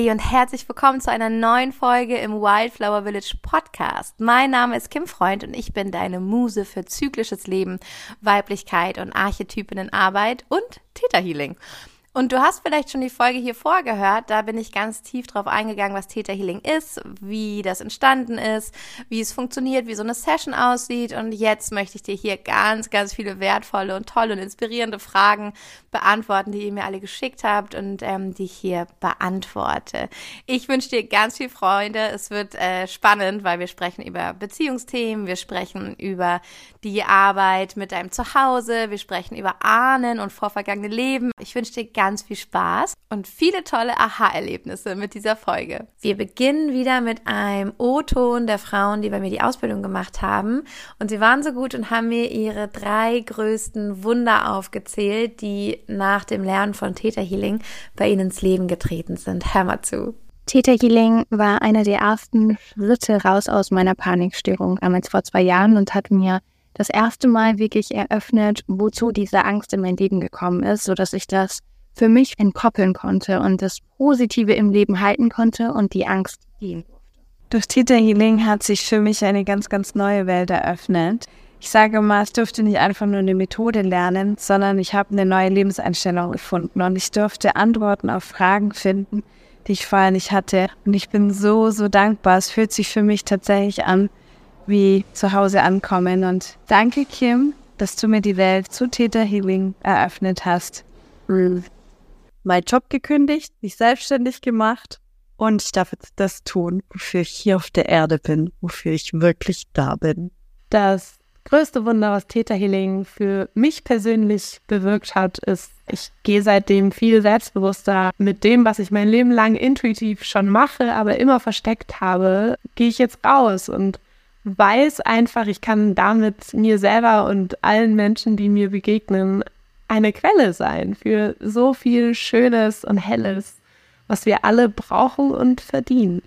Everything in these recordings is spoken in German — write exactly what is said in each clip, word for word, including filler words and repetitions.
Hey und herzlich willkommen zu einer neuen Folge im Wildflower Village Podcast. Mein Name ist Kim Freund und ich bin deine Muse für zyklisches Leben, Weiblichkeit und Archetypinnenarbeit und Theta Healing. Und du hast vielleicht schon die Folge hier vorgehört, da bin ich ganz tief drauf eingegangen, was Theta Healing ist, wie das entstanden ist, wie es funktioniert, wie so eine Session aussieht. Und jetzt möchte ich dir hier ganz, ganz viele wertvolle und tolle und inspirierende Fragen beantworten, die ihr mir alle geschickt habt und ähm, die ich hier beantworte. Ich wünsche dir ganz viel Freude. Es wird äh, spannend, weil wir sprechen über Beziehungsthemen, wir sprechen über die Arbeit mit deinem Zuhause, wir sprechen über Ahnen und vorvergangene Leben. Ich wünsche dir ganz viel Spaß und viele tolle Aha-Erlebnisse mit dieser Folge. Wir beginnen wieder mit einem O-Ton der Frauen, die bei mir die Ausbildung gemacht haben. Und sie waren so gut und haben mir ihre drei größten Wunder aufgezählt, die nach dem Lernen von Theta Healing bei ihnen ins Leben getreten sind. Hör mal zu. Theta Healing war einer der ersten Schritte raus aus meiner Panikstörung, damals vor zwei Jahren, und hat mir das erste Mal wirklich eröffnet, wozu diese Angst in mein Leben gekommen ist, sodass ich das für mich entkoppeln konnte und das Positive im Leben halten konnte und die Angst gehen durfte. Durch Theta Healing hat sich für mich eine ganz, ganz neue Welt eröffnet. Ich sage mal, ich durfte nicht einfach nur eine Methode lernen, sondern ich habe eine neue Lebenseinstellung gefunden und ich durfte Antworten auf Fragen finden, die ich vorher nicht hatte. Und ich bin so, so dankbar. Es fühlt sich für mich tatsächlich an, wie zu Hause ankommen. Und danke, Kim, dass du mir die Welt zu Theta Healing eröffnet hast. Mhm. Mein Job gekündigt, mich selbstständig gemacht und ich darf jetzt das tun, wofür ich hier auf der Erde bin, wofür ich wirklich da bin. Das größte Wunder, was Theta Healing für mich persönlich bewirkt hat, ist, ich gehe seitdem viel selbstbewusster mit dem, was ich mein Leben lang intuitiv schon mache, aber immer versteckt habe, gehe ich jetzt raus und weiß einfach, ich kann damit mir selber und allen Menschen, die mir begegnen, eine Quelle sein für so viel Schönes und Helles, was wir alle brauchen und verdienen.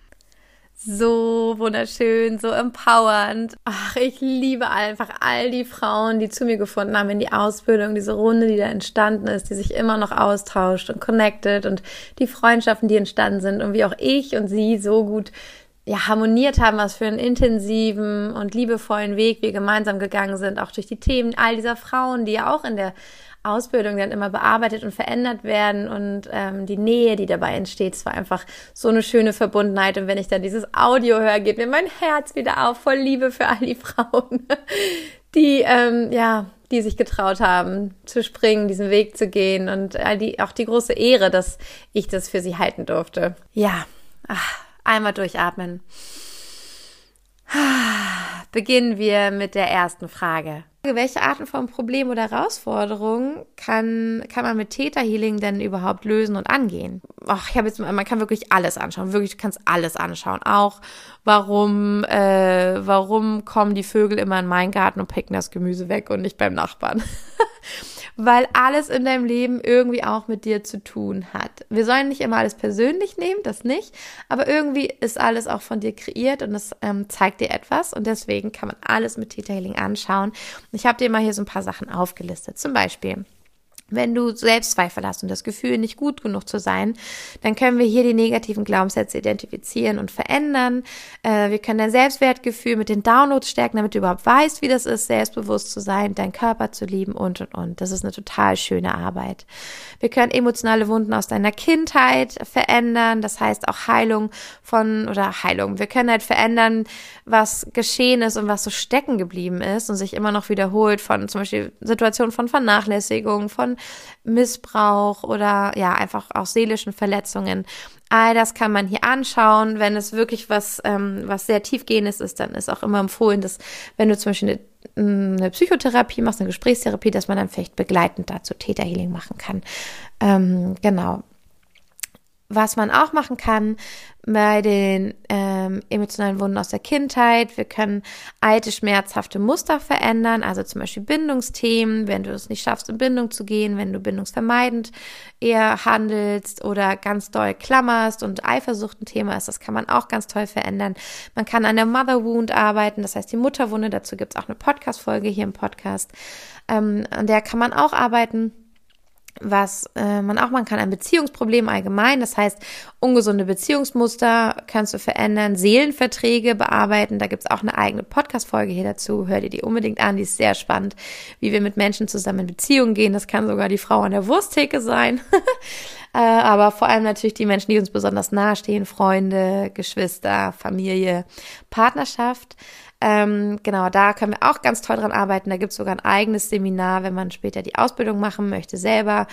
So wunderschön, so empowernd. Ach, ich liebe einfach all die Frauen, die zu mir gefunden haben in die Ausbildung, diese Runde, die da entstanden ist, die sich immer noch austauscht und connected und die Freundschaften, die entstanden sind und wie auch ich und sie so gut ja, harmoniert haben, was für einen intensiven und liebevollen Weg wir gemeinsam gegangen sind, auch durch die Themen all dieser Frauen, die ja auch in der Ausbildung dann immer bearbeitet und verändert werden und ähm, die Nähe, die dabei entsteht, es war einfach so eine schöne Verbundenheit und wenn ich dann dieses Audio höre, geht mir mein Herz wieder auf, voll Liebe für all die Frauen, die, ähm, ja, die sich getraut haben, zu springen, diesen Weg zu gehen und all die, auch die große Ehre, dass ich das für sie halten durfte. Ja, ach, einmal durchatmen. Beginnen wir mit der ersten Frage. Welche Arten von Problemen oder Herausforderungen kann, kann man mit Theta Healing denn überhaupt lösen und angehen? Ach, ich habe jetzt, man kann wirklich alles anschauen. Wirklich, du kannst alles anschauen. Auch warum, äh, warum kommen die Vögel immer in meinen Garten und picken das Gemüse weg und nicht beim Nachbarn? Weil alles in deinem Leben irgendwie auch mit dir zu tun hat. Wir sollen nicht immer alles persönlich nehmen, das nicht, aber irgendwie ist alles auch von dir kreiert und das ähm, zeigt dir etwas und deswegen kann man alles mit Theta Healing anschauen. Ich habe dir mal hier so ein paar Sachen aufgelistet, zum Beispiel: Wenn du Selbstzweifel hast und das Gefühl, nicht gut genug zu sein, dann können wir hier die negativen Glaubenssätze identifizieren und verändern. Äh, wir können dein Selbstwertgefühl mit den Downloads stärken, damit du überhaupt weißt, wie das ist, selbstbewusst zu sein, deinen Körper zu lieben und, und, und. Das ist eine total schöne Arbeit. Wir können emotionale Wunden aus deiner Kindheit verändern, das heißt auch Heilung von, oder Heilung. Wir können halt verändern, was geschehen ist und was so stecken geblieben ist und sich immer noch wiederholt von zum Beispiel Situationen von Vernachlässigung, von Missbrauch oder ja, einfach auch seelischen Verletzungen. All das kann man hier anschauen. Wenn es wirklich was, ähm, was sehr tiefgehendes ist, dann ist auch immer empfohlen, dass wenn du zum Beispiel eine, eine Psychotherapie machst, eine Gesprächstherapie, dass man dann vielleicht begleitend dazu Theta Healing machen kann. Ähm, genau. Was man auch machen kann bei den ähm, emotionalen Wunden aus der Kindheit, wir können alte, schmerzhafte Muster verändern, also zum Beispiel Bindungsthemen, wenn du es nicht schaffst, in Bindung zu gehen, wenn du bindungsvermeidend eher handelst oder ganz doll klammerst und Eifersucht ein Thema ist, das kann man auch ganz toll verändern. Man kann an der Mother Wound arbeiten, das heißt die Mutterwunde, dazu gibt es auch eine Podcast-Folge hier im Podcast, ähm, an der kann man auch arbeiten. Was äh, man auch machen kann, ein Beziehungsproblem allgemein, das heißt, ungesunde Beziehungsmuster kannst du verändern, Seelenverträge bearbeiten, da gibt's auch eine eigene Podcast-Folge hier dazu, hör dir die unbedingt an, die ist sehr spannend, wie wir mit Menschen zusammen in Beziehungen gehen, das kann sogar die Frau an der Wursttheke sein, äh, aber vor allem natürlich die Menschen, die uns besonders nahestehen, Freunde, Geschwister, Familie, Partnerschaft. Ähm, genau, da können wir auch ganz toll dran arbeiten. Da gibt es sogar ein eigenes Seminar, wenn man später die Ausbildung machen möchte selber.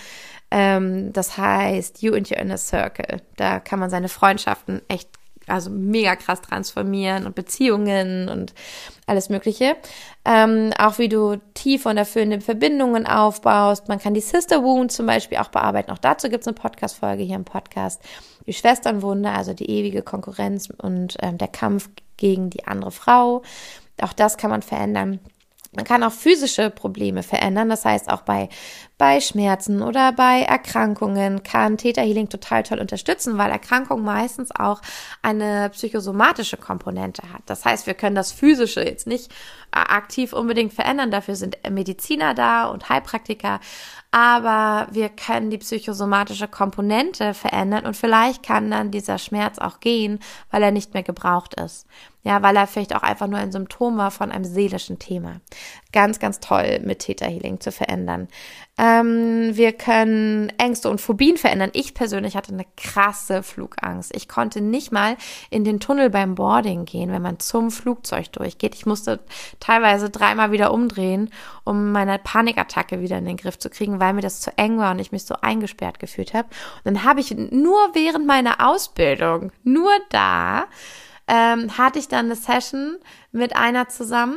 Ähm, das heißt You and Your Inner Circle. Da kann man seine Freundschaften echt also mega krass transformieren und Beziehungen und alles Mögliche. Ähm, auch wie du tiefe und erfüllende Verbindungen aufbaust. Man kann die Sister Wound zum Beispiel auch bearbeiten. Auch dazu gibt es eine Podcast-Folge hier im Podcast. Die Schwesternwunde, also die ewige Konkurrenz und ähm, der Kampf gegen die andere Frau. Auch das kann man verändern. Man kann auch physische Probleme verändern, das heißt auch bei, bei Schmerzen oder bei Erkrankungen kann Theta Healing total toll unterstützen, weil Erkrankung meistens auch eine psychosomatische Komponente hat. Das heißt, wir können das Physische jetzt nicht aktiv unbedingt verändern, dafür sind Mediziner da und Heilpraktiker, aber wir können die psychosomatische Komponente verändern und vielleicht kann dann dieser Schmerz auch gehen, weil er nicht mehr gebraucht ist. Ja, weil er vielleicht auch einfach nur ein Symptom war von einem seelischen Thema. Ganz, ganz toll mit Theta Healing zu verändern. Ähm, wir können Ängste und Phobien verändern. Ich persönlich hatte eine krasse Flugangst. Ich konnte nicht mal in den Tunnel beim Boarding gehen, wenn man zum Flugzeug durchgeht. Ich musste teilweise dreimal wieder umdrehen, um meine Panikattacke wieder in den Griff zu kriegen, weil mir das zu eng war und ich mich so eingesperrt gefühlt habe. Und dann habe ich nur während meiner Ausbildung, nur da, ähm, hatte ich dann eine Session mit einer zusammen.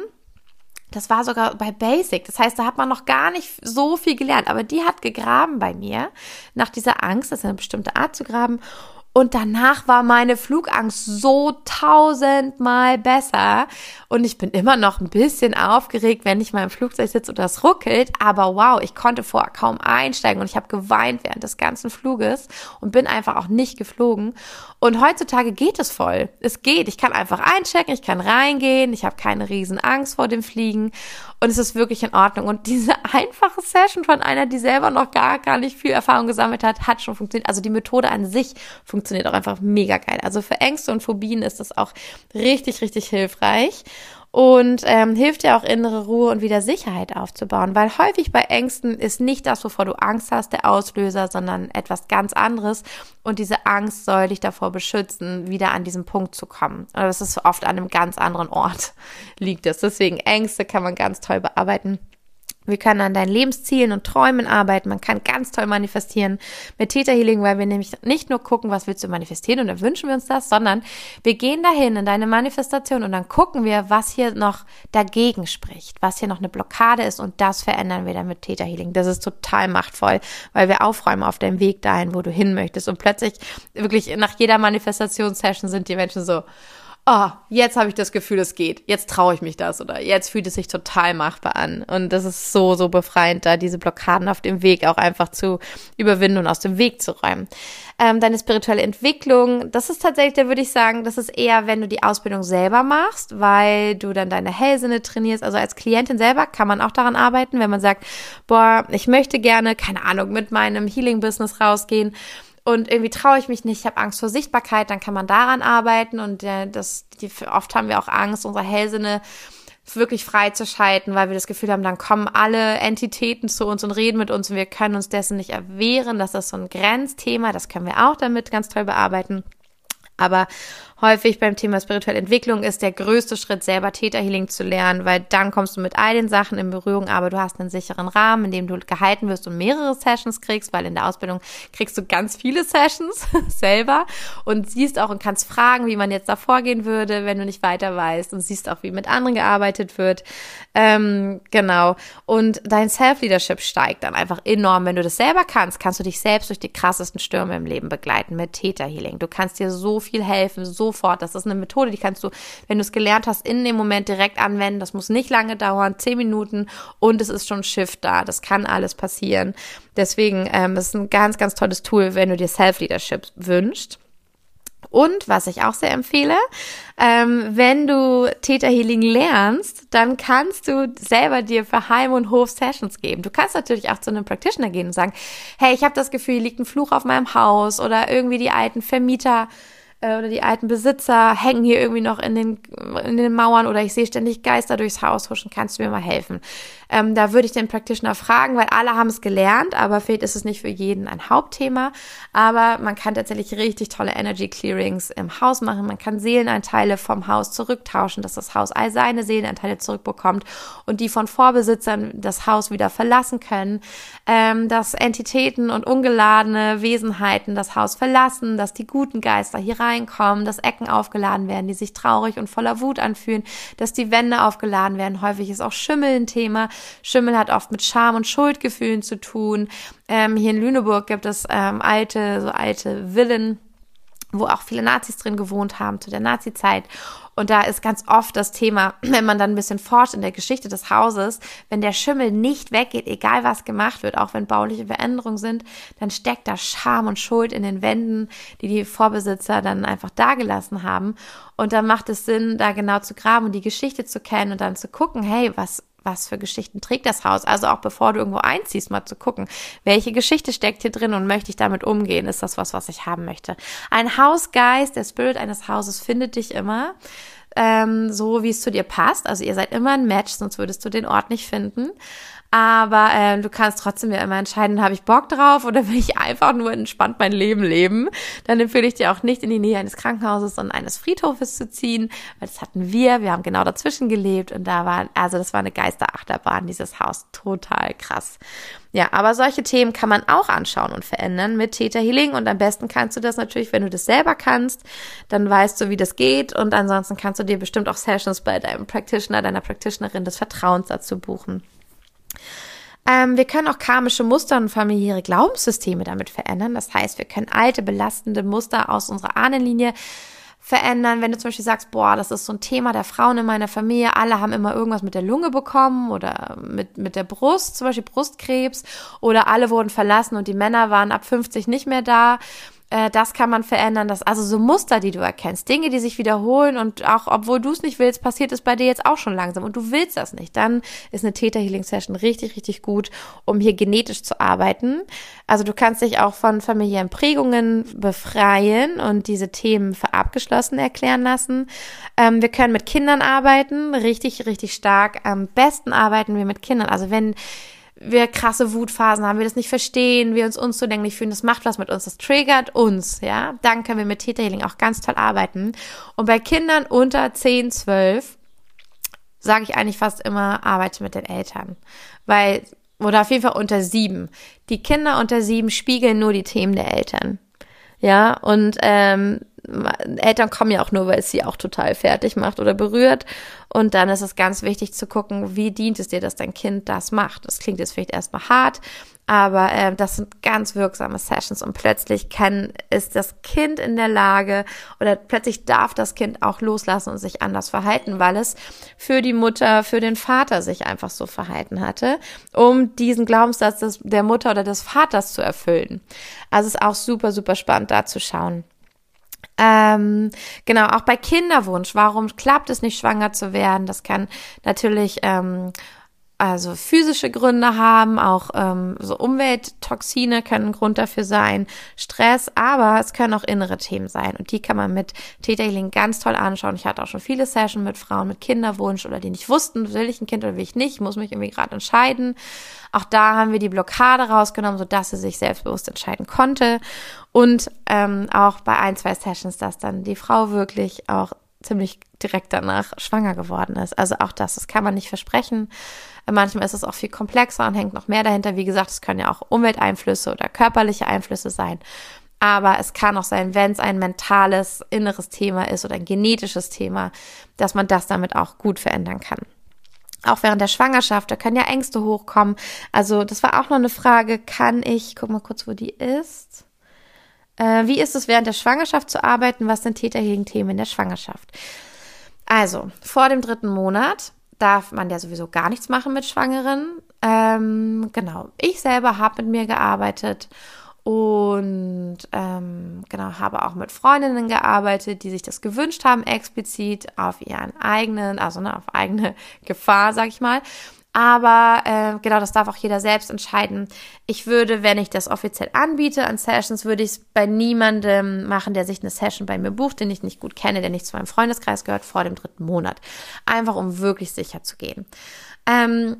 Das war sogar bei Basic. Das heißt, da hat man noch gar nicht so viel gelernt. Aber die hat gegraben bei mir nach dieser Angst. Das ist eine bestimmte Art zu graben. Und danach war meine Flugangst so tausendmal besser. Und ich bin immer noch ein bisschen aufgeregt, wenn ich mal im Flugzeug sitze und das ruckelt. Aber wow, ich konnte vorher kaum einsteigen und ich habe geweint während des ganzen Fluges und bin einfach auch nicht geflogen. Und heutzutage geht es voll. Es geht. Ich kann einfach einchecken, ich kann reingehen. Ich habe keine riesen Angst vor dem Fliegen. Und es ist wirklich in Ordnung. Und diese einfache Session von einer, die selber noch gar, gar nicht viel Erfahrung gesammelt hat, hat schon funktioniert. Also die Methode an sich funktioniert auch einfach mega geil. Also für Ängste und Phobien ist das auch richtig, richtig hilfreich. Und ähm, hilft dir auch innere Ruhe und wieder Sicherheit aufzubauen, weil häufig bei Ängsten ist nicht das, wovor du Angst hast, der Auslöser, sondern etwas ganz anderes und diese Angst soll dich davor beschützen, wieder an diesen Punkt zu kommen. Aber das ist oft an einem ganz anderen Ort liegt es. Deswegen Ängste kann man ganz toll bearbeiten. Wir können an deinen Lebenszielen und Träumen arbeiten. Man kann ganz toll manifestieren mit Theta Healing, weil wir nämlich nicht nur gucken, was willst du manifestieren und dann wünschen wir uns das, sondern wir gehen dahin in deine Manifestation und dann gucken wir, was hier noch dagegen spricht, was hier noch eine Blockade ist und das verändern wir dann mit Theta Healing. Das ist total machtvoll, weil wir aufräumen auf deinem Weg dahin, wo du hin möchtest und plötzlich wirklich nach jeder Manifestationssession sind die Menschen so, oh, jetzt habe ich das Gefühl, es geht. Jetzt traue ich mich das oder jetzt fühlt es sich total machbar an. Und das ist so, so befreiend, da diese Blockaden auf dem Weg auch einfach zu überwinden und aus dem Weg zu räumen. Ähm, deine spirituelle Entwicklung, das ist tatsächlich, da würde ich sagen, das ist eher, wenn du die Ausbildung selber machst, weil du dann deine Hellsinne trainierst. Also als Klientin selber kann man auch daran arbeiten, wenn man sagt, boah, ich möchte gerne, keine Ahnung, mit meinem Healing-Business rausgehen. Und irgendwie traue ich mich nicht, ich habe Angst vor Sichtbarkeit, dann kann man daran arbeiten und äh, das, die, oft haben wir auch Angst, unsere Hellsinne wirklich freizuschalten, weil wir das Gefühl haben, dann kommen alle Entitäten zu uns und reden mit uns und wir können uns dessen nicht erwehren. Das ist so ein Grenzthema, das können wir auch damit ganz toll bearbeiten. Aber häufig beim Thema spirituelle Entwicklung ist der größte Schritt, selber Theta Healing zu lernen, weil dann kommst du mit all den Sachen in Berührung, aber du hast einen sicheren Rahmen, in dem du gehalten wirst und mehrere Sessions kriegst, weil in der Ausbildung kriegst du ganz viele Sessions selber und siehst auch und kannst fragen, wie man jetzt da vorgehen würde, wenn du nicht weiter weißt und siehst auch, wie mit anderen gearbeitet wird. Ähm, genau. Und dein Self-Leadership steigt dann einfach enorm. Wenn du das selber kannst, kannst du dich selbst durch die krassesten Stürme im Leben begleiten mit Theta Healing. Du kannst dir so viel helfen, sofort. Das ist eine Methode, die kannst du, wenn du es gelernt hast, in dem Moment direkt anwenden. Das muss nicht lange dauern, zehn Minuten und es ist schon Shift da. Das kann alles passieren. Deswegen ähm, ist es ein ganz, ganz tolles Tool, wenn du dir Self-Leadership wünschst. Und was ich auch sehr empfehle, ähm, wenn du Theta Healing lernst, dann kannst du selber dir für Heim und Hof Sessions geben. Du kannst natürlich auch zu einem Practitioner gehen und sagen, hey, ich habe das Gefühl, hier liegt ein Fluch auf meinem Haus oder irgendwie die alten Vermieter äh, oder die alten Besitzer hängen hier irgendwie noch in den, in den Mauern oder ich sehe ständig Geister durchs Haus huschen, kannst du mir mal helfen? Ähm, da würde ich den Practitioner fragen, weil alle haben es gelernt, aber vielleicht ist es nicht für jeden ein Hauptthema, aber man kann tatsächlich richtig tolle Energy Clearings im Haus machen, man kann Seelenanteile vom Haus zurücktauschen, dass das Haus all seine Seelenanteile zurückbekommt und die von Vorbesitzern das Haus wieder verlassen können, ähm, dass Entitäten und ungeladene Wesenheiten das Haus verlassen, dass die guten Geister hier reinkommen, dass Ecken aufgeladen werden, die sich traurig und voller Wut anfühlen, dass die Wände aufgeladen werden, häufig ist auch Schimmel ein Thema. Schimmel hat oft mit Scham und Schuldgefühlen zu tun. Ähm, hier in Lüneburg gibt es ähm, alte, so alte Villen, wo auch viele Nazis drin gewohnt haben zu der Nazi-Zeit. Und da ist ganz oft das Thema, wenn man dann ein bisschen forscht in der Geschichte des Hauses, wenn der Schimmel nicht weggeht, egal was gemacht wird, auch wenn bauliche Veränderungen sind, dann steckt da Scham und Schuld in den Wänden, die die Vorbesitzer dann einfach dagelassen haben. Und dann macht es Sinn, da genau zu graben und die Geschichte zu kennen und dann zu gucken, hey, was was für Geschichten trägt das Haus? Also auch bevor du irgendwo einziehst, mal zu gucken, welche Geschichte steckt hier drin und möchte ich damit umgehen? Ist das was, was ich haben möchte? Ein Hausgeist, der Spirit eines Hauses findet dich immer ähm, so, wie es zu dir passt. Also ihr seid immer ein Match, sonst würdest du den Ort nicht finden. Aber äh, du kannst trotzdem ja immer entscheiden, habe ich Bock drauf oder will ich einfach nur entspannt mein Leben leben. Dann empfehle ich dir auch nicht in die Nähe eines Krankenhauses und eines Friedhofes zu ziehen, weil das hatten wir, wir haben genau dazwischen gelebt und da war, also das war eine Geisterachterbahn, dieses Haus, total krass. Ja, aber solche Themen kann man auch anschauen und verändern mit Theta Healing und am besten kannst du das natürlich, wenn du das selber kannst, dann weißt du, wie das geht und ansonsten kannst du dir bestimmt auch Sessions bei deinem Practitioner, deiner Practitionerin des Vertrauens dazu buchen. Ähm, wir können auch karmische Muster und familiäre Glaubenssysteme damit verändern. Das heißt, wir können alte, belastende Muster aus unserer Ahnenlinie verändern. Wenn du zum Beispiel sagst, boah, das ist so ein Thema der Frauen in meiner Familie, alle haben immer irgendwas mit der Lunge bekommen oder mit, mit der Brust, zum Beispiel Brustkrebs, oder alle wurden verlassen und die Männer waren ab fünfzig nicht mehr da. Das kann man verändern, das also so Muster, die du erkennst, Dinge, die sich wiederholen und auch, obwohl du es nicht willst, passiert es bei dir jetzt auch schon langsam und du willst das nicht, dann ist eine Theta Healing Session richtig, richtig gut, um hier genetisch zu arbeiten. Also du kannst dich auch von familiären Prägungen befreien und diese Themen für abgeschlossen erklären lassen. Ähm, wir können mit Kindern arbeiten, richtig, richtig stark. Am besten arbeiten wir mit Kindern, also wenn wir krasse Wutphasen haben, wir das nicht verstehen, wir uns unzugänglich fühlen, das macht was mit uns, das triggert uns, ja, dann können wir mit Theta Healing auch ganz toll arbeiten. Und bei Kindern unter zehn, zwölf sage ich eigentlich fast immer, arbeite mit den Eltern, weil, oder auf jeden Fall unter sieben. Die Kinder unter sieben spiegeln nur die Themen der Eltern, ja, und ähm, Eltern kommen ja auch nur, weil es sie auch total fertig macht oder berührt. Und dann ist es ganz wichtig zu gucken, wie dient es dir, dass dein Kind das macht. Das klingt jetzt vielleicht erstmal hart, aber äh, das sind ganz wirksame Sessions und plötzlich kann, ist das Kind in der Lage oder plötzlich darf das Kind auch loslassen und sich anders verhalten, weil es für die Mutter, für den Vater sich einfach so verhalten hatte, um diesen Glaubenssatz des, der Mutter oder des Vaters zu erfüllen. Also es ist auch super, super spannend, da zu schauen. Ähm, genau, auch bei Kinderwunsch, warum klappt es nicht, schwanger zu werden? Das kann natürlich ähm, also physische Gründe haben, auch ähm, so Umwelttoxine können ein Grund dafür sein, Stress, aber es können auch innere Themen sein und die kann man mit Theta Healing ganz toll anschauen. Ich hatte auch schon viele Sessions mit Frauen mit Kinderwunsch oder die nicht wussten, will ich ein Kind oder will ich nicht, ich muss mich irgendwie gerade entscheiden. Auch da haben wir die Blockade rausgenommen, sodass sie sich selbstbewusst entscheiden konnte und ähm, auch bei ein, zwei Sessions, dass dann die Frau wirklich auch ziemlich direkt danach schwanger geworden ist. Also auch das, das kann man nicht versprechen. Manchmal ist es auch viel komplexer und hängt noch mehr dahinter. Wie gesagt, es können ja auch Umwelteinflüsse oder körperliche Einflüsse sein. Aber es kann auch sein, wenn es ein mentales, inneres Thema ist oder ein genetisches Thema, dass man das damit auch gut verändern kann. Auch während der Schwangerschaft, da können ja Ängste hochkommen. Also das war auch noch eine Frage, kann ich, guck mal kurz, wo die ist. Äh, wie ist es während der Schwangerschaft zu arbeiten? Was sind Theta Healing Themen in der Schwangerschaft? Also, vor dem dritten Monat darf man ja sowieso gar nichts machen mit Schwangeren. Ähm, genau, ich selber habe mit mir gearbeitet Und ähm, genau, habe auch mit Freundinnen gearbeitet, die sich das gewünscht haben, explizit auf ihren eigenen, also ne, auf eigene Gefahr, sag ich mal. Aber äh, genau, das darf auch jeder selbst entscheiden. Ich würde, wenn ich das offiziell anbiete an Sessions, würde ich es bei niemandem machen, der sich eine Session bei mir bucht, den ich nicht gut kenne, der nicht zu meinem Freundeskreis gehört, vor dem dritten Monat. Einfach, um wirklich sicher zu gehen. Ähm,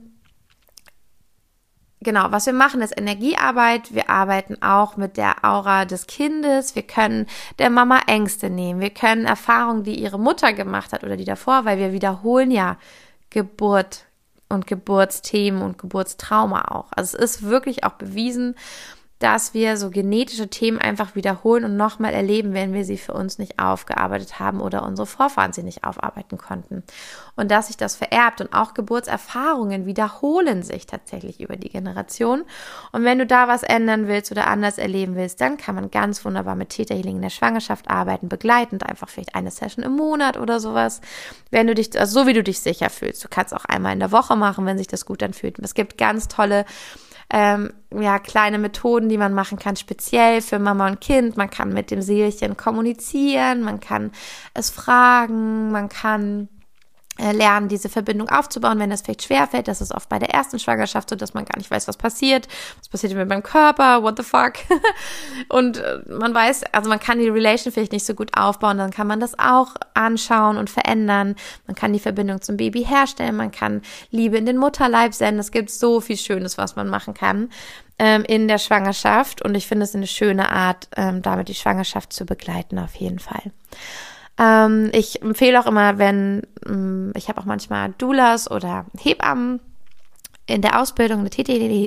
Genau, was wir machen, ist Energiearbeit. Wir arbeiten auch mit der Aura des Kindes. Wir können der Mama Ängste nehmen. Wir können Erfahrungen, die ihre Mutter gemacht hat oder die davor, weil wir wiederholen ja Geburt und Geburtsthemen und Geburtstrauma auch. Also es ist wirklich auch bewiesen, dass wir so genetische Themen einfach wiederholen und nochmal erleben, wenn wir sie für uns nicht aufgearbeitet haben oder unsere Vorfahren sie nicht aufarbeiten konnten. Und dass sich das vererbt und auch Geburtserfahrungen wiederholen sich tatsächlich über die Generation. Und wenn du da was ändern willst oder anders erleben willst, dann kann man ganz wunderbar mit Theta Healing in der Schwangerschaft arbeiten, begleitend, einfach vielleicht eine Session im Monat oder sowas. Wenn du dich, also so wie du dich sicher fühlst. Du kannst auch einmal in der Woche machen, wenn sich das gut anfühlt. Es gibt ganz tolle Ähm, ja, kleine Methoden, die man machen kann, speziell für Mama und Kind. Man kann mit dem Seelchen kommunizieren, man kann es fragen, man kann äh, lernen, diese Verbindung aufzubauen, wenn das vielleicht schwerfällt. Das ist oft bei der ersten Schwangerschaft so, dass man gar nicht weiß, was passiert. Was passiert mit meinem Körper? What the fuck? Und äh, man weiß, also man kann die Relation vielleicht nicht so gut aufbauen, dann kann man das auch anschauen und verändern. Man kann die Verbindung zum Baby herstellen, man kann Liebe in den Mutterleib senden. Es gibt so viel Schönes, was man machen kann ähm, in der Schwangerschaft. Und ich finde es eine schöne Art, ähm, damit die Schwangerschaft zu begleiten, auf jeden Fall. Ähm, ich empfehle auch immer, wenn, ähm, ich habe auch manchmal Doulas oder Hebammen in der Ausbildung, eine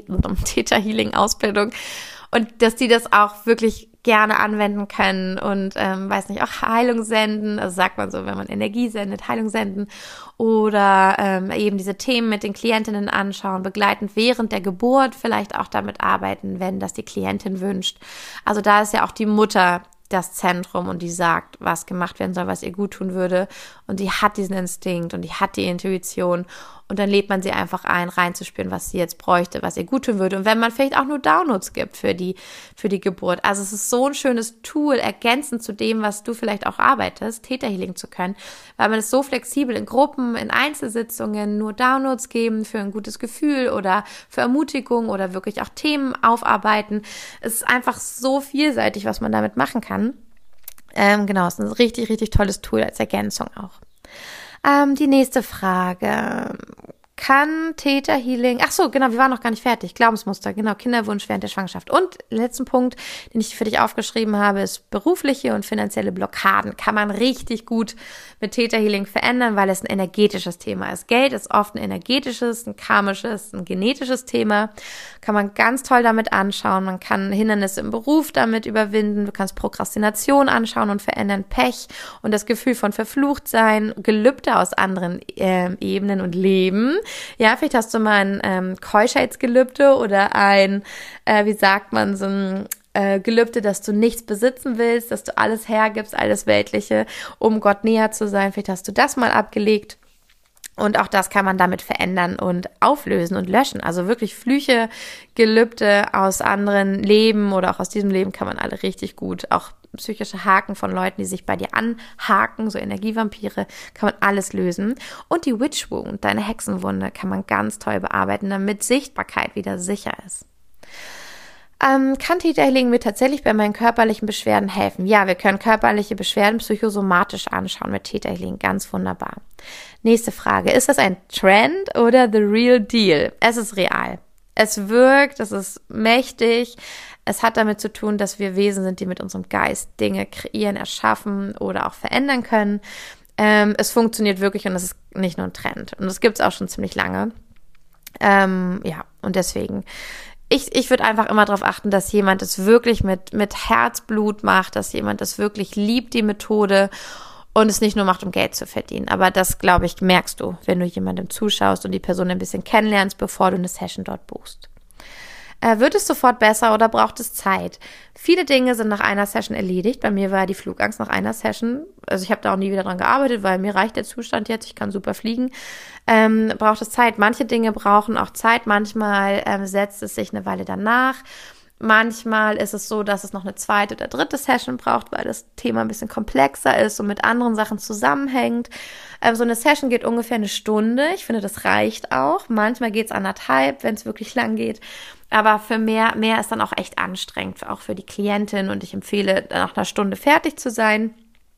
Theta Healing Ausbildung, und dass die das auch wirklich gerne anwenden können und, ähm, weiß nicht, auch Heilung senden, also sagt man so, wenn man Energie sendet, Heilung senden oder ähm, eben diese Themen mit den Klientinnen anschauen, begleitend während der Geburt vielleicht auch damit arbeiten, wenn das die Klientin wünscht. Also da ist ja auch die Mutter das Zentrum und die sagt, was gemacht werden soll, was ihr gut tun würde, und die hat diesen Instinkt und die hat die Intuition, und dann lädt man sie einfach ein, reinzuspüren, was sie jetzt bräuchte, was ihr gut tun würde, und wenn man vielleicht auch nur Downloads gibt für die für die Geburt. Also es ist so ein schönes Tool, ergänzend zu dem, was du vielleicht auch arbeitest, Theta Healing zu können, weil man es so flexibel in Gruppen, in Einzelsitzungen nur Downloads geben für ein gutes Gefühl oder für Ermutigung oder wirklich auch Themen aufarbeiten. Es ist einfach so vielseitig, was man damit machen kann. Ähm, genau, es ist ein richtig, richtig tolles Tool als Ergänzung auch. Ähm, die nächste Frage. Kann Theta Healing, ach so, genau, wir waren noch gar nicht fertig, Glaubensmuster, genau, Kinderwunsch während der Schwangerschaft. Und letzten Punkt, den ich für dich aufgeschrieben habe, ist berufliche und finanzielle Blockaden. Kann man richtig gut mit Theta Healing verändern, weil es ein energetisches Thema ist. Geld ist oft ein energetisches, ein karmisches, ein genetisches Thema. Kann man ganz toll damit anschauen. Man kann Hindernisse im Beruf damit überwinden. Du kannst Prokrastination anschauen und verändern, Pech und das Gefühl von Verfluchtsein, Gelübde aus anderen äh, Ebenen und Leben. Ja, vielleicht hast du mal ein ähm, Keuschheitsgelübde oder ein, äh, wie sagt man, so ein äh, Gelübde, dass du nichts besitzen willst, dass du alles hergibst, alles Weltliche, um Gott näher zu sein. Vielleicht hast du das mal abgelegt. Und auch das kann man damit verändern und auflösen und löschen. Also wirklich Flüche, Gelübde aus anderen Leben oder auch aus diesem Leben kann man alle richtig gut. Auch psychische Haken von Leuten, die sich bei dir anhaken, so Energievampire, kann man alles lösen. Und die Witch Wound, deine Hexenwunde, kann man ganz toll bearbeiten, damit Sichtbarkeit wieder sicher ist. Ähm, kann Theta Healing mir tatsächlich bei meinen körperlichen Beschwerden helfen? Ja, wir können körperliche Beschwerden psychosomatisch anschauen mit Theta Healing, ganz wunderbar. Nächste Frage, ist das ein Trend oder the real deal? Es ist real. Es wirkt, es ist mächtig. Es hat damit zu tun, dass wir Wesen sind, die mit unserem Geist Dinge kreieren, erschaffen oder auch verändern können. Ähm, es funktioniert wirklich und es ist nicht nur ein Trend. Und das gibt es auch schon ziemlich lange. Ähm, ja, und deswegen... Ich, ich würde einfach immer darauf achten, dass jemand es wirklich mit, mit Herzblut macht, dass jemand es wirklich liebt, die Methode, und es nicht nur macht, um Geld zu verdienen. Aber das, glaube ich, merkst du, wenn du jemandem zuschaust und die Person ein bisschen kennenlernst, bevor du eine Session dort buchst. Äh, wird es sofort besser oder braucht es Zeit? Viele Dinge sind nach einer Session erledigt. Bei mir war die Flugangst nach einer Session. Also ich habe da auch nie wieder dran gearbeitet, weil mir reicht der Zustand jetzt. Ich kann super fliegen. Ähm, braucht es Zeit. Manche Dinge brauchen auch Zeit. Manchmal ähm, setzt es sich eine Weile danach. Manchmal ist es so, dass es noch eine zweite oder dritte Session braucht, weil das Thema ein bisschen komplexer ist und mit anderen Sachen zusammenhängt. Ähm, so eine Session geht ungefähr eine Stunde. Ich finde, das reicht auch. Manchmal geht es anderthalb, wenn es wirklich lang geht. Aber für mehr, mehr ist dann auch echt anstrengend, auch für die Klientin. Und ich empfehle, nach einer Stunde fertig zu sein.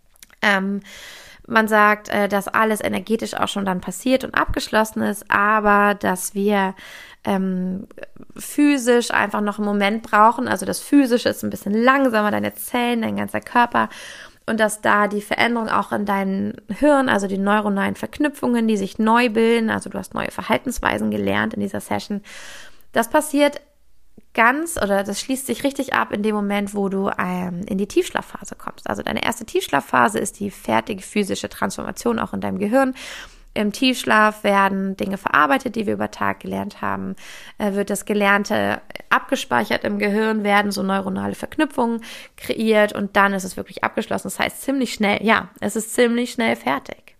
Ähm, man sagt, äh, dass alles energetisch auch schon dann passiert und abgeschlossen ist, aber dass wir ähm, physisch einfach noch einen Moment brauchen. Also das Physische ist ein bisschen langsamer, deine Zellen, dein ganzer Körper. Und dass da die Veränderung auch in deinem Hirn, also die neuronalen Verknüpfungen, die sich neu bilden, also du hast neue Verhaltensweisen gelernt in dieser Session, das passiert ganz, oder das schließt sich richtig ab in dem Moment, wo du ähm, in die Tiefschlafphase kommst. Also deine erste Tiefschlafphase ist die fertige physische Transformation auch in deinem Gehirn. Im Tiefschlaf werden Dinge verarbeitet, die wir über Tag gelernt haben, äh, wird das Gelernte abgespeichert im Gehirn, werden so neuronale Verknüpfungen kreiert und dann ist es wirklich abgeschlossen. Das heißt ziemlich schnell, ja, es ist ziemlich schnell fertig.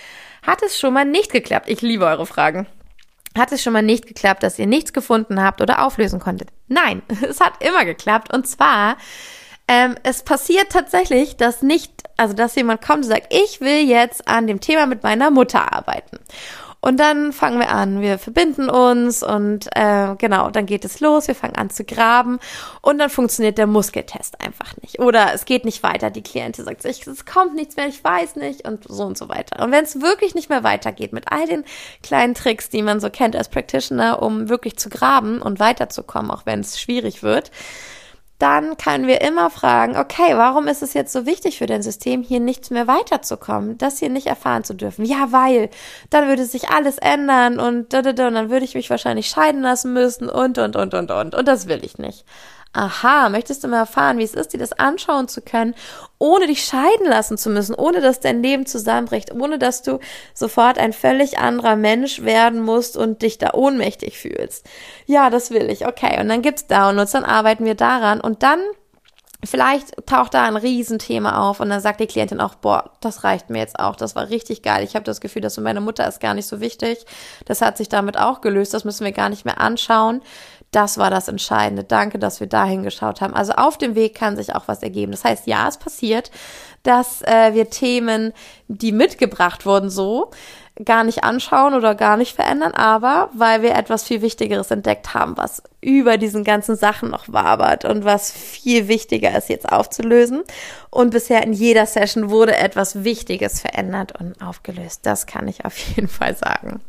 Hat es schon mal nicht geklappt? Ich liebe eure Fragen. Hat es schon mal nicht geklappt, dass ihr nichts gefunden habt oder auflösen konntet? Nein, es hat immer geklappt. Und zwar, ähm, es passiert tatsächlich, dass nicht, also dass jemand kommt und sagt, ich will jetzt an dem Thema mit meiner Mutter arbeiten. Und dann fangen wir an, wir verbinden uns und äh, genau, dann geht es los, wir fangen an zu graben und dann funktioniert der Muskeltest einfach nicht. Oder es geht nicht weiter, die Klientin sagt sich, es kommt nichts mehr, ich weiß nicht und so und so weiter. Und wenn es wirklich nicht mehr weitergeht mit all den kleinen Tricks, die man so kennt als Practitioner, um wirklich zu graben und weiterzukommen, auch wenn es schwierig wird, dann können wir immer fragen, okay, warum ist es jetzt so wichtig für dein System, hier nichts mehr weiterzukommen, das hier nicht erfahren zu dürfen? Ja, weil, dann würde sich alles ändern und da, da, da, und dann würde ich mich wahrscheinlich scheiden lassen müssen und, und, und, und, und. Und das will ich nicht. Aha, möchtest du mal erfahren, wie es ist, dir das anschauen zu können, ohne dich scheiden lassen zu müssen, ohne dass dein Leben zusammenbricht, ohne dass du sofort ein völlig anderer Mensch werden musst und dich da ohnmächtig fühlst. Ja, das will ich, okay. Und dann gibt's Downloads, dann arbeiten wir daran und dann vielleicht taucht da ein Riesenthema auf und dann sagt die Klientin auch, boah, das reicht mir jetzt auch, das war richtig geil. Ich habe das Gefühl, dass meine Mutter ist gar nicht so wichtig. Das hat sich damit auch gelöst, das müssen wir gar nicht mehr anschauen. Das war das Entscheidende. Danke, dass wir da hingeschaut haben. Also auf dem Weg kann sich auch was ergeben. Das heißt, ja, es passiert, dass äh, wir Themen, die mitgebracht wurden, so gar nicht anschauen oder gar nicht verändern, aber weil wir etwas viel Wichtigeres entdeckt haben, was über diesen ganzen Sachen noch wabert und was viel wichtiger ist, jetzt aufzulösen. Und bisher in jeder Session wurde etwas Wichtiges verändert und aufgelöst. Das kann ich auf jeden Fall sagen.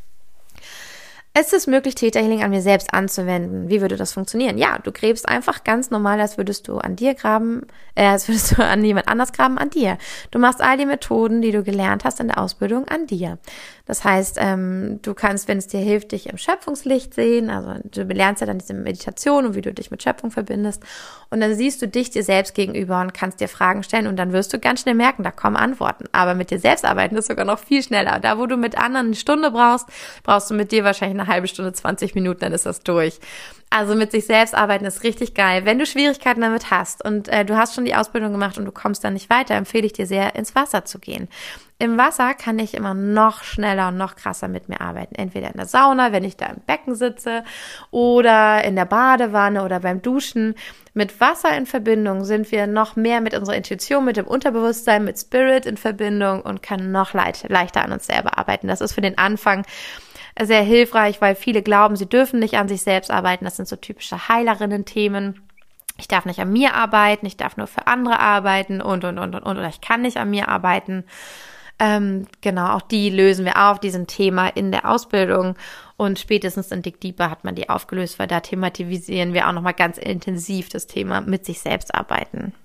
Es ist möglich, Theta Healing an mir selbst anzuwenden. Wie würde das funktionieren? Ja, du gräbst einfach ganz normal, als würdest du an dir graben, äh, als würdest du an jemand anders graben, an dir. Du machst all die Methoden, die du gelernt hast in der Ausbildung, an dir. Das heißt, ähm, du kannst, wenn es dir hilft, dich im Schöpfungslicht sehen, also du lernst ja dann diese Meditation und wie du dich mit Schöpfung verbindest und dann siehst du dich dir selbst gegenüber und kannst dir Fragen stellen und dann wirst du ganz schnell merken, da kommen Antworten. Aber mit dir selbst arbeiten ist sogar noch viel schneller. Da, wo du mit anderen eine Stunde brauchst, brauchst du mit dir wahrscheinlich eine halbe Stunde, zwanzig Minuten, dann ist das durch. Also mit sich selbst arbeiten ist richtig geil. Wenn du Schwierigkeiten damit hast und äh, du hast schon die Ausbildung gemacht und du kommst dann nicht weiter, empfehle ich dir sehr, ins Wasser zu gehen. Im Wasser kann ich immer noch schneller und noch krasser mit mir arbeiten. Entweder in der Sauna, wenn ich da im Becken sitze oder in der Badewanne oder beim Duschen. Mit Wasser in Verbindung sind wir noch mehr mit unserer Intuition, mit dem Unterbewusstsein, mit Spirit in Verbindung und können noch leicht, leichter an uns selber arbeiten. Das ist für den Anfang sehr hilfreich, weil viele glauben, sie dürfen nicht an sich selbst arbeiten. Das sind so typische Heilerinnen-Themen. Ich darf nicht an mir arbeiten, ich darf nur für andere arbeiten und, und, und, und, und, oder ich kann nicht an mir arbeiten. Ähm, genau, auch die lösen wir auf, diesen Thema in der Ausbildung und spätestens in Dig Deeper hat man die aufgelöst, weil da thematisieren wir auch nochmal ganz intensiv das Thema mit sich selbst arbeiten.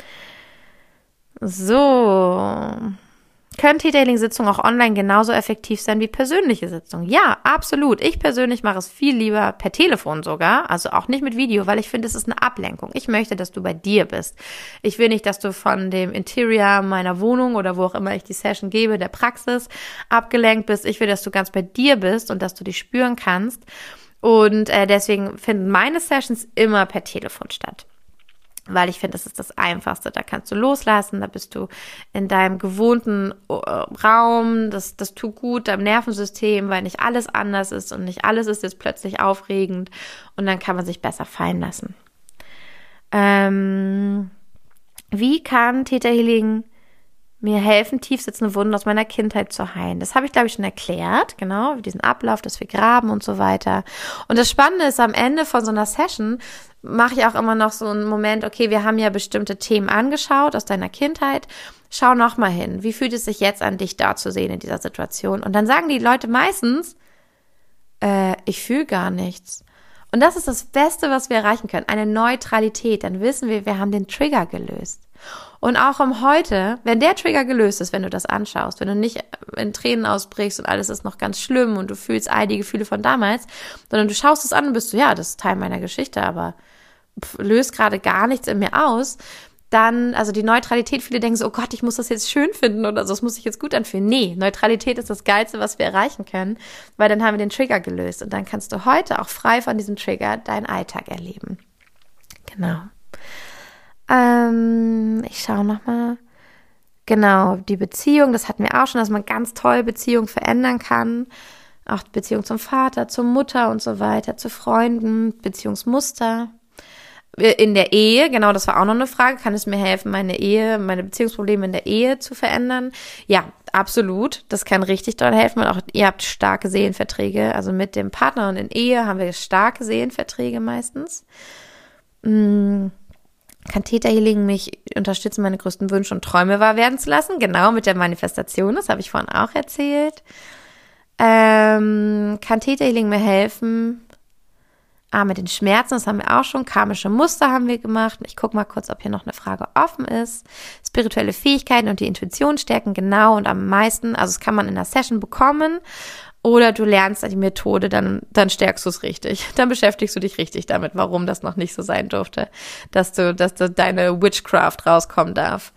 So. Können Theta Healing Sitzungen auch online genauso effektiv sein wie persönliche Sitzungen? Ja, absolut. Ich persönlich mache es viel lieber per Telefon sogar, also auch nicht mit Video, weil ich finde, es ist eine Ablenkung. Ich möchte, dass du bei dir bist. Ich will nicht, dass du von dem Interior meiner Wohnung oder wo auch immer ich die Session gebe, der Praxis, abgelenkt bist. Ich will, dass du ganz bei dir bist und dass du dich spüren kannst. Und äh, deswegen finden meine Sessions immer per Telefon statt. Weil ich finde, das ist das Einfachste. Da kannst du loslassen, da bist du in deinem gewohnten äh, Raum, das, das tut gut deinem Nervensystem, weil nicht alles anders ist und nicht alles ist jetzt plötzlich aufregend und dann kann man sich besser fallen lassen. Ähm, wie kann Theta Healing mir helfen, tief sitzende Wunden aus meiner Kindheit zu heilen? Das habe ich, glaube ich, schon erklärt, genau, diesen Ablauf, dass wir graben und so weiter. Und das Spannende ist, am Ende von so einer Session mache ich auch immer noch so einen Moment, okay, wir haben ja bestimmte Themen angeschaut aus deiner Kindheit. Schau noch mal hin, wie fühlt es sich jetzt an, dich da zu sehen in dieser Situation? Und dann sagen die Leute meistens, äh, ich fühle gar nichts. Und das ist das Beste, was wir erreichen können, eine Neutralität. Dann wissen wir, wir haben den Trigger gelöst. Und auch im Heute, wenn der Trigger gelöst ist, wenn du das anschaust, wenn du nicht in Tränen ausbrichst und alles ist noch ganz schlimm und du fühlst all die Gefühle von damals, sondern du schaust es an und bist so, ja, das ist Teil meiner Geschichte, aber pff, löst gerade gar nichts in mir aus, dann, also die Neutralität, viele denken so, oh Gott, ich muss das jetzt schön finden oder so, das muss sich jetzt gut anfühlen. Nee, Neutralität ist das Geilste, was wir erreichen können, weil dann haben wir den Trigger gelöst und dann kannst du heute auch frei von diesem Trigger deinen Alltag erleben. Genau. Ähm, ich schaue nochmal. Genau, die Beziehung, das hatten wir auch schon, dass man ganz toll Beziehungen verändern kann. Auch Beziehung zum Vater, zur Mutter und so weiter, zu Freunden, Beziehungsmuster. In der Ehe, genau, das war auch noch eine Frage. Kann es mir helfen, meine Ehe, meine Beziehungsprobleme in der Ehe zu verändern? Ja, absolut. Das kann richtig doll helfen. Und auch ihr habt starke Seelenverträge. Also mit dem Partner und in Ehe haben wir starke Seelenverträge meistens. Hm. Kann Theta Healing mich unterstützen, meine größten Wünsche und Träume wahr werden zu lassen? Genau, mit der Manifestation. Das habe ich vorhin auch erzählt. Ähm, kann Theta Healing mir helfen? Ah, mit den Schmerzen, das haben wir auch schon. Karmische Muster haben wir gemacht. Ich gucke mal kurz, ob hier noch eine Frage offen ist. Spirituelle Fähigkeiten und die Intuition stärken genau und am meisten. Also das kann man in der Session bekommen. Oder du lernst die Methode, dann, dann stärkst du es richtig. Dann beschäftigst du dich richtig damit, warum das noch nicht so sein durfte. Dass du, dass du deine Witchcraft rauskommen darf.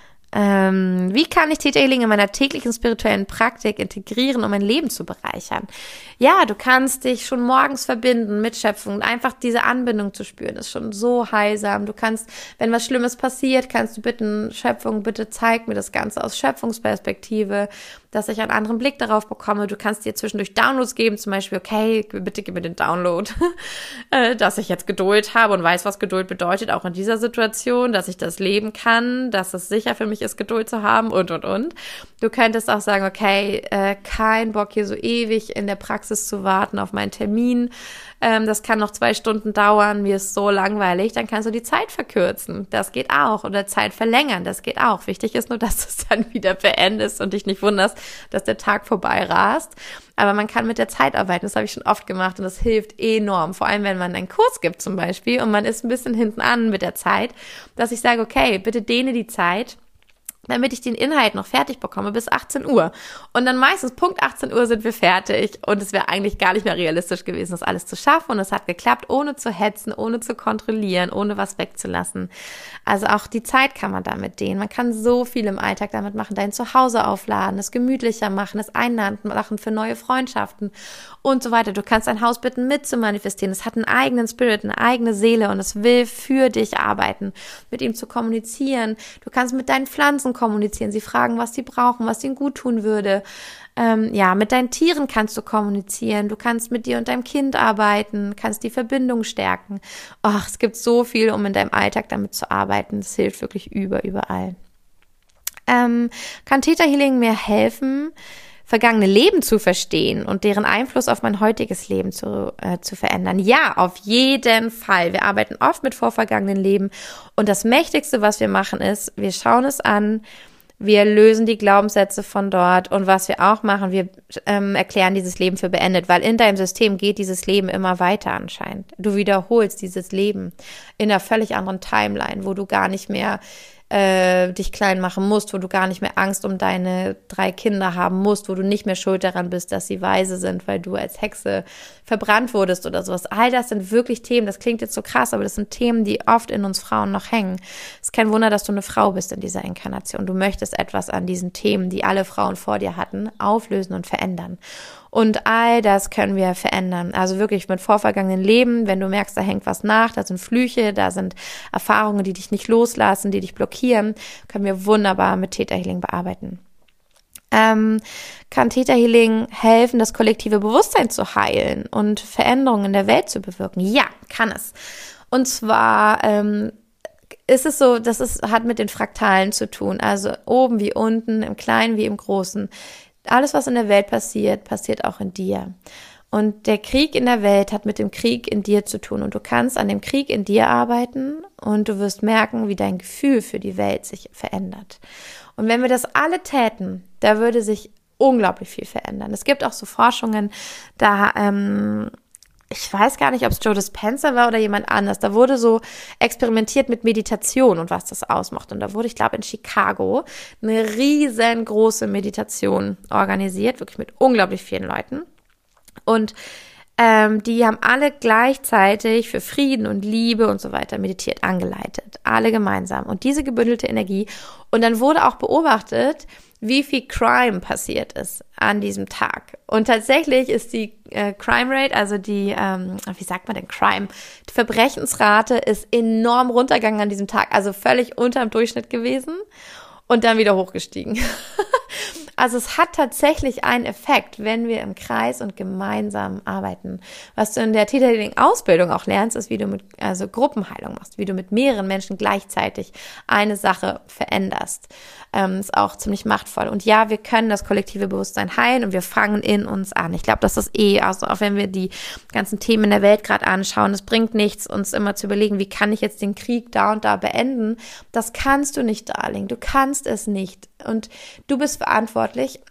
Ähm, wie kann ich Theta Healing in meiner täglichen spirituellen Praktik integrieren, um mein Leben zu bereichern? Ja, du kannst dich schon morgens verbinden mit Schöpfung und einfach diese Anbindung zu spüren, ist schon so heilsam. Du kannst, wenn was Schlimmes passiert, kannst du bitten, Schöpfung, bitte zeig mir das Ganze aus Schöpfungsperspektive, dass ich einen anderen Blick darauf bekomme. Du kannst dir zwischendurch Downloads geben, zum Beispiel, okay, bitte gib mir den Download, dass ich jetzt Geduld habe und weiß, was Geduld bedeutet, auch in dieser Situation, dass ich das leben kann, dass es sicher für mich ist, Geduld zu haben und, und, und. Du könntest auch sagen, okay, äh, kein Bock hier so ewig in der Praxis zu warten auf meinen Termin. Ähm, das kann noch zwei Stunden dauern, mir ist so langweilig. Dann kannst du die Zeit verkürzen. Das geht auch. Oder Zeit verlängern, das geht auch. Wichtig ist nur, dass du es dann wieder beendest und dich nicht wunderst, dass der Tag vorbei rast. Aber man kann mit der Zeit arbeiten. Das habe ich schon oft gemacht und das hilft enorm. Vor allem, wenn man einen Kurs gibt zum Beispiel und man ist ein bisschen hinten an mit der Zeit, dass ich sage, okay, bitte dehne die Zeit, damit ich den Inhalt noch fertig bekomme bis achtzehn Uhr. Und dann meistens Punkt achtzehn Uhr sind wir fertig und es wäre eigentlich gar nicht mehr realistisch gewesen, das alles zu schaffen. Und es hat geklappt, ohne zu hetzen, ohne zu kontrollieren, ohne was wegzulassen. Also auch die Zeit kann man damit dehnen. Man kann so viel im Alltag damit machen, dein Zuhause aufladen, es gemütlicher machen, es einladend machen für neue Freundschaften und so weiter. Du kannst dein Haus bitten, mit zu manifestieren. Es hat einen eigenen Spirit, eine eigene Seele und es will für dich arbeiten, mit ihm zu kommunizieren. Du kannst mit deinen Pflanzen kommunizieren, sie fragen, was sie brauchen, was ihnen gut tun würde. Ähm, ja, mit deinen Tieren kannst du kommunizieren, du kannst mit dir und deinem Kind arbeiten, kannst die Verbindung stärken. Ach, es gibt so viel, um in deinem Alltag damit zu arbeiten. Das hilft wirklich über, überall. Ähm, kann Theta Healing mir helfen, vergangene Leben zu verstehen und deren Einfluss auf mein heutiges Leben zu, äh, zu verändern? Ja, auf jeden Fall. Wir arbeiten oft mit vorvergangenen Leben und das Mächtigste, was wir machen, ist, wir schauen es an, wir lösen die Glaubenssätze von dort und was wir auch machen, wir ähm, erklären dieses Leben für beendet, weil in deinem System geht dieses Leben immer weiter anscheinend. Du wiederholst dieses Leben in einer völlig anderen Timeline, wo du gar nicht mehr Äh, dich klein machen musst, wo du gar nicht mehr Angst um deine drei Kinder haben musst, wo du nicht mehr schuld daran bist, dass sie weise sind, weil du als Hexe verbrannt wurdest oder sowas. All das sind wirklich Themen, das klingt jetzt so krass, aber das sind Themen, die oft in uns Frauen noch hängen. Es ist kein Wunder, dass du eine Frau bist in dieser Inkarnation. Du möchtest etwas an diesen Themen, die alle Frauen vor dir hatten, auflösen und verändern. Und all das können wir verändern. Also wirklich mit vorvergangenen Leben, wenn du merkst, da hängt was nach, da sind Flüche, da sind Erfahrungen, die dich nicht loslassen, die dich blockieren, können wir wunderbar mit Theta Healing bearbeiten. Ähm, kann Theta Healing helfen, das kollektive Bewusstsein zu heilen und Veränderungen in der Welt zu bewirken? Ja, kann es. Und zwar ähm, ist es so, das ist, hat mit den Fraktalen zu tun, also oben wie unten, im Kleinen wie im Großen. Alles, was in der Welt passiert, passiert auch in dir. Und der Krieg in der Welt hat mit dem Krieg in dir zu tun. Und du kannst an dem Krieg in dir arbeiten und du wirst merken, wie dein Gefühl für die Welt sich verändert. Und wenn wir das alle täten, da würde sich unglaublich viel verändern. Es gibt auch so Forschungen, da, ähm, ich weiß gar nicht, ob es Joe Dispenza war oder jemand anders, da wurde so experimentiert mit Meditation und was das ausmacht. Und da wurde, ich glaube, in Chicago eine riesengroße Meditation organisiert, wirklich mit unglaublich vielen Leuten. Und ähm, die haben alle gleichzeitig für Frieden und Liebe und so weiter meditiert, angeleitet. Alle gemeinsam. Und diese gebündelte Energie. Und dann wurde auch beobachtet, wie viel Crime passiert ist an diesem Tag. Und tatsächlich ist die äh, Crime Rate, also die, ähm, wie sagt man denn Crime, die Verbrechensrate ist enorm runtergegangen an diesem Tag. Also völlig unter dem Durchschnitt gewesen und dann wieder hochgestiegen. Also es hat tatsächlich einen Effekt, wenn wir im Kreis und gemeinsam arbeiten. Was du in der Theta Healing Ausbildung auch lernst, ist, wie du mit also Gruppenheilung machst, wie du mit mehreren Menschen gleichzeitig eine Sache veränderst. Ähm, ist auch ziemlich machtvoll. Und ja, wir können das kollektive Bewusstsein heilen und wir fangen in uns an. Ich glaube, das ist eh, also auch wenn wir die ganzen Themen in der Welt gerade anschauen, es bringt nichts, uns immer zu überlegen, wie kann ich jetzt den Krieg da und da beenden. Das kannst du nicht, Darling. Du kannst es nicht. Und du bist verantwortlich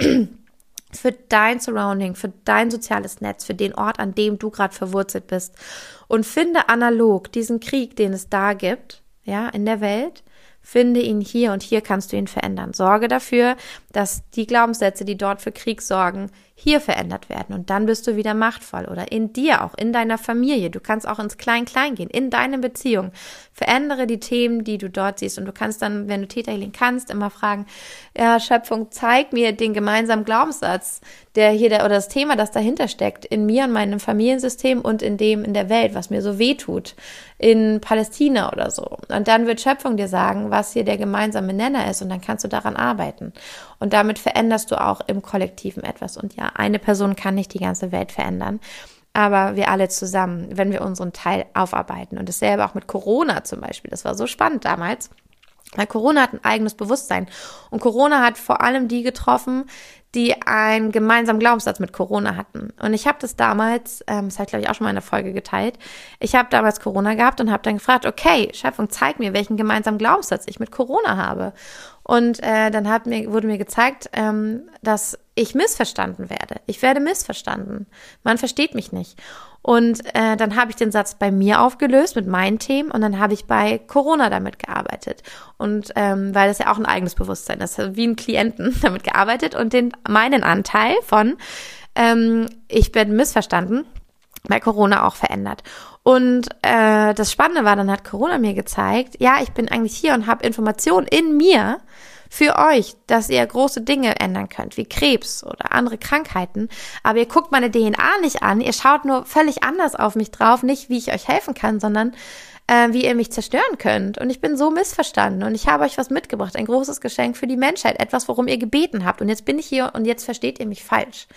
für dein Surrounding, für dein soziales Netz, für den Ort, an dem du gerade verwurzelt bist. Und finde analog diesen Krieg, den es da gibt, ja, in der Welt, finde ihn hier und hier kannst du ihn verändern. Sorge dafür, dass die Glaubenssätze, die dort für Krieg sorgen, hier verändert werden. Und dann bist du wieder machtvoll. Oder in dir auch, in deiner Familie. Du kannst auch ins Klein-Klein gehen, in deine Beziehung. Verändere die Themen, die du dort siehst. Und du kannst dann, wenn du Theta Healing kannst, immer fragen, ja, Schöpfung, zeig mir den gemeinsamen Glaubenssatz, der hier, der, oder das Thema, das dahinter steckt, in mir und meinem Familiensystem und in dem in der Welt, was mir so weh tut, in Palästina oder so. Und dann wird Schöpfung dir sagen, was hier der gemeinsame Nenner ist und dann kannst du daran arbeiten. Und damit veränderst du auch im Kollektiven etwas. Und ja, eine Person kann nicht die ganze Welt verändern, aber wir alle zusammen, wenn wir unseren Teil aufarbeiten. Und dasselbe auch mit Corona zum Beispiel. Das war so spannend damals, weil Corona hat ein eigenes Bewusstsein. Und Corona hat vor allem die getroffen, die einen gemeinsamen Glaubenssatz mit Corona hatten. Und ich habe das damals, ähm, das habe ich glaube ich auch schon mal in der Folge geteilt, ich habe damals Corona gehabt und habe dann gefragt, okay, Schöpfung, zeig mir, welchen gemeinsamen Glaubenssatz ich mit Corona habe. Und äh, dann hat mir, wurde mir gezeigt, ähm, dass ich missverstanden werde. Ich werde missverstanden. Man versteht mich nicht. Und äh, dann habe ich den Satz bei mir aufgelöst mit meinen Themen und dann habe ich bei Corona damit gearbeitet. Und ähm, weil das ja auch ein eigenes Bewusstsein ist, wie ein Klienten damit gearbeitet und den meinen Anteil von ähm, ich bin missverstanden bei Corona auch verändert. Und äh, das Spannende war, dann hat Corona mir gezeigt, ja, ich bin eigentlich hier und habe Informationen in mir für euch, dass ihr große Dinge ändern könnt, wie Krebs oder andere Krankheiten. Aber ihr guckt meine D N A nicht an, ihr schaut nur völlig anders auf mich drauf, nicht wie ich euch helfen kann, sondern äh, wie ihr mich zerstören könnt. Und ich bin so missverstanden und ich habe euch was mitgebracht, ein großes Geschenk für die Menschheit, etwas, worum ihr gebeten habt. Und jetzt bin ich hier und jetzt versteht ihr mich falsch.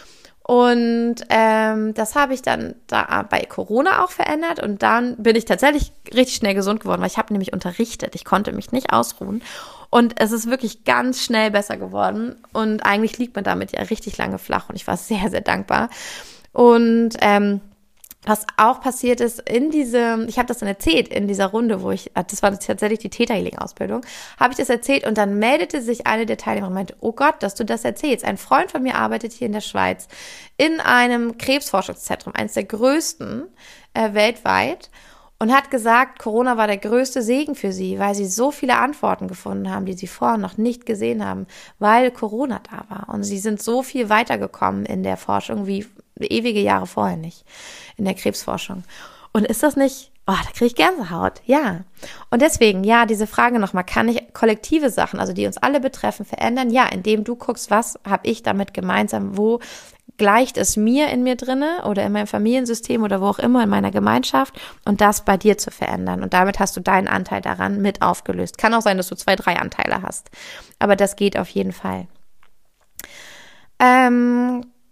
Und ähm, das habe ich dann da bei Corona auch verändert und dann bin ich tatsächlich richtig schnell gesund geworden, weil ich habe nämlich unterrichtet, ich konnte mich nicht ausruhen und es ist wirklich ganz schnell besser geworden und eigentlich liegt man damit ja richtig lange flach und ich war sehr, sehr dankbar. Und ähm, was auch passiert ist in diese, ich habe das dann erzählt in dieser Runde, wo ich, das war tatsächlich die Theta Healing Ausbildung, habe ich das erzählt und dann meldete sich eine der Teilnehmer und meinte, oh Gott, dass du das erzählst. Ein Freund von mir arbeitet hier in der Schweiz in einem Krebsforschungszentrum, eines der größten äh, weltweit und hat gesagt, Corona war der größte Segen für sie, weil sie so viele Antworten gefunden haben, die sie vorher noch nicht gesehen haben, weil Corona da war und sie sind so viel weitergekommen in der Forschung wie ewige Jahre vorher nicht in der Krebsforschung. Und ist das nicht, oh, da kriege ich Gänsehaut, ja. Und deswegen, ja, diese Frage nochmal, kann ich kollektive Sachen, also die uns alle betreffen, verändern? Ja, indem du guckst, was habe ich damit gemeinsam, wo gleicht es mir in mir drinne oder in meinem Familiensystem oder wo auch immer in meiner Gemeinschaft und das bei dir zu verändern. Und damit hast du deinen Anteil daran mit aufgelöst. Kann auch sein, dass du zwei, drei Anteile hast, aber das geht auf jeden Fall. Ähm,